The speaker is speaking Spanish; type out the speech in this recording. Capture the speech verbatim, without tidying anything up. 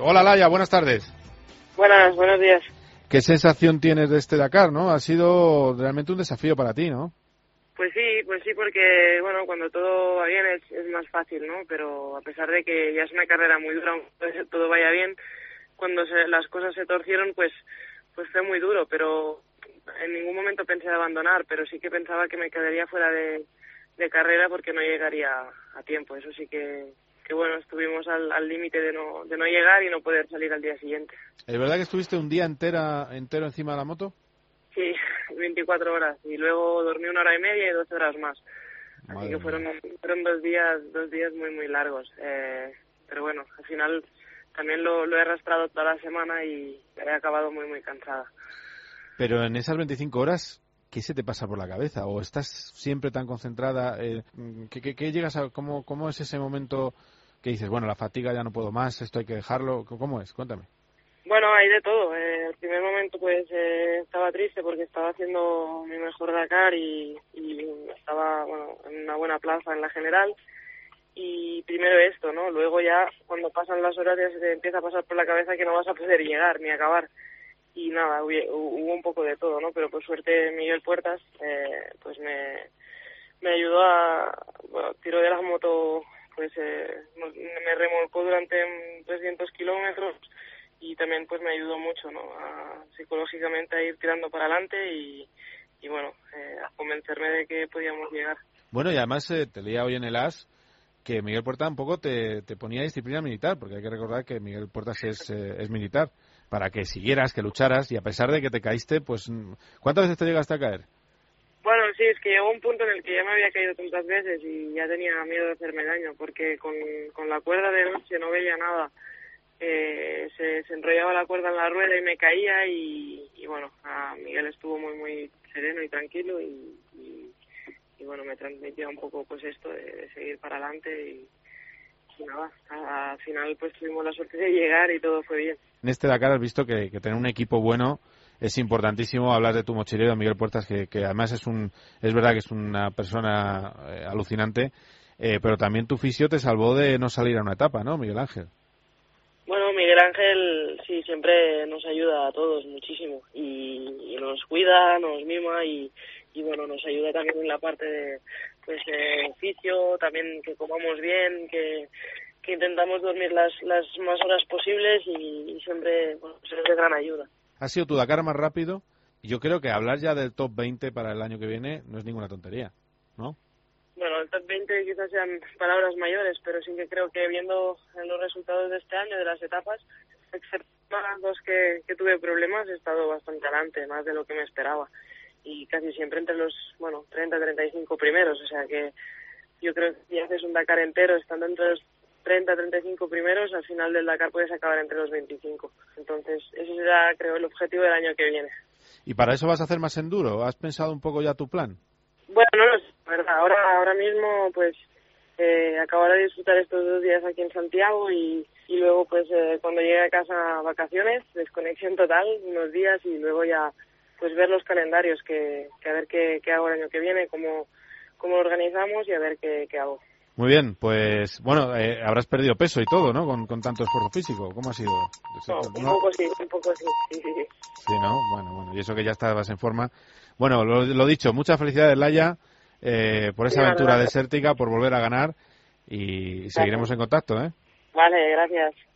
Hola Laia, buenas tardes. Buenas, buenos días. ¿Qué sensación tienes de este Dakar, no? Ha sido realmente un desafío para ti, ¿no? Pues sí, pues sí, porque bueno, cuando todo va bien es, es más fácil, ¿no? Pero a pesar de que ya es una carrera muy dura, aunque todo vaya bien, cuando se, las cosas se torcieron, pues pues fue muy duro, pero en ningún momento pensé en abandonar, pero sí que pensaba que me quedaría fuera de, de carrera porque no llegaría a tiempo. Eso sí que, que bueno, estuvimos al límite de no, de no llegar y no poder salir al día siguiente. ¿Es verdad que estuviste un día entera, entero encima de la moto? Sí, veinticuatro horas y luego dormí una hora y media y doce horas más. Así Madre que fueron mía. fueron dos días dos días muy muy largos. Eh, pero bueno, al final también lo, lo he arrastrado toda la semana y he acabado muy muy cansada. Pero en esas veinticinco horas, ¿qué se te pasa por la cabeza? ¿O estás siempre tan concentrada? Eh, ¿qué, qué, qué llegas a, cómo, ¿Cómo es ese momento que dices, bueno, la fatiga ya no puedo más, esto hay que dejarlo? ¿Cómo es? Cuéntame. Bueno, hay de todo. Eh, el primer momento pues eh, estaba triste porque estaba haciendo mi mejor Dakar y, y estaba bueno, en una buena plaza en la general. Y primero esto, ¿no? Luego ya cuando pasan las horas ya se te empieza a pasar por la cabeza que no vas a poder llegar ni acabar. Y nada, hubo un poco de todo, ¿no? Pero por suerte Miguel Puertas eh, pues me, me ayudó a... Bueno, tiró de la moto, pues eh, me remolcó durante trescientos kilómetros y también pues me ayudó mucho, ¿no? A, psicológicamente a ir tirando para adelante y, y bueno, eh, a convencerme de que podíamos llegar. Bueno, y además eh, te leía hoy en el A S que Miguel Puertas un poco te, te ponía disciplina militar, porque hay que recordar que Miguel Puertas es, eh, es militar, para que siguieras, que lucharas, y a pesar de que te caíste, pues, ¿cuántas veces te llegaste a caer? Bueno, sí, es que llegó un punto en el que ya me había caído tantas veces y ya tenía miedo de hacerme daño, porque con, con la cuerda de noche no veía nada. Eh, se, se enrollaba la cuerda en la rueda y me caía y, y bueno, a Miguel estuvo muy muy sereno y tranquilo y, y, y bueno, me transmitía un poco pues esto de, de seguir para adelante y, y nada, al final pues tuvimos la suerte de llegar y todo fue bien. En este Dakar has visto que, que tener un equipo bueno es importantísimo. Hablar de tu mochilero, Miguel Puertas, que, que además es un es verdad que es una persona eh, alucinante, eh, pero también tu fisio te salvó de no salir a una etapa, ¿no, Miguel Ángel? Bueno, Miguel Ángel sí siempre nos ayuda a todos muchísimo y, y nos cuida, nos mima y, y bueno, nos ayuda también en la parte de pues eh, fisio, también que comamos bien, que, que intentamos dormir las, las más horas posibles y, y siempre bueno, pues es de gran ayuda. Ha sido tu Dakar más rápido y yo creo que hablar ya del top veinte para el año que viene no es ninguna tontería, ¿no? Bueno, el top veinte quizás sean palabras mayores, pero sí que creo que viendo los resultados de este año, de las etapas, excepto las dos que, que tuve problemas, he estado bastante adelante, más de lo que me esperaba. Y casi siempre entre los, bueno, treinta, treinta y cinco primeros, o sea que yo creo que si haces un Dakar entero estando entre los treinta, treinta y cinco primeros, al final del Dakar puedes acabar entre los veinticinco. Entonces, ese será, creo, el objetivo del año que viene. ¿Y para eso vas a hacer más enduro? ¿Has pensado un poco ya tu plan? Bueno, no lo sé, verdad. Ahora, ahora mismo, pues, eh, acabaré de disfrutar estos dos días aquí en Santiago y, y luego, pues, eh, cuando llegue a casa vacaciones, desconexión total, unos días y luego ya, pues, ver los calendarios, que, que a ver qué, qué hago el año que viene, cómo, cómo lo organizamos y a ver qué, qué hago. Muy bien, pues, bueno, eh, habrás perdido peso y todo, ¿no? Con, con tanto esfuerzo físico. ¿Cómo ha sido? No, un ¿No? poco sí, un poco sí, sí, sí, sí. Sí, ¿no? Bueno, bueno, y eso que ya estabas en forma. Bueno, lo, lo dicho, muchas felicidades, Laia, eh, por esa Sí, aventura gracias. desértica, por volver a ganar y seguiremos en contacto, ¿eh? Vale, gracias.